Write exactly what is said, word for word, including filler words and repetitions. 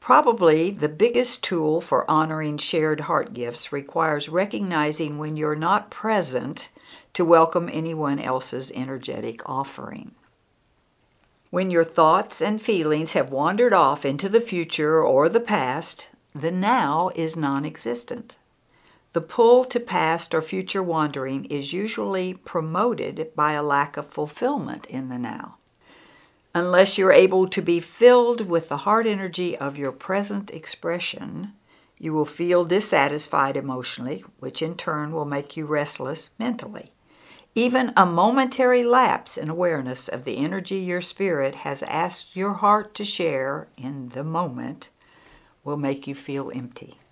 Probably the biggest tool for honoring shared heart gifts requires recognizing when you're not present to welcome anyone else's energetic offering. When your thoughts and feelings have wandered off into the future or the past, the now is non-existent. The pull to past or future wandering is usually promoted by a lack of fulfillment in the now. Unless you're able to be filled with the heart energy of your present expression, you will feel dissatisfied emotionally, which in turn will make you restless mentally. Even a momentary lapse in awareness of the energy your spirit has asked your heart to share in the moment will make you feel empty.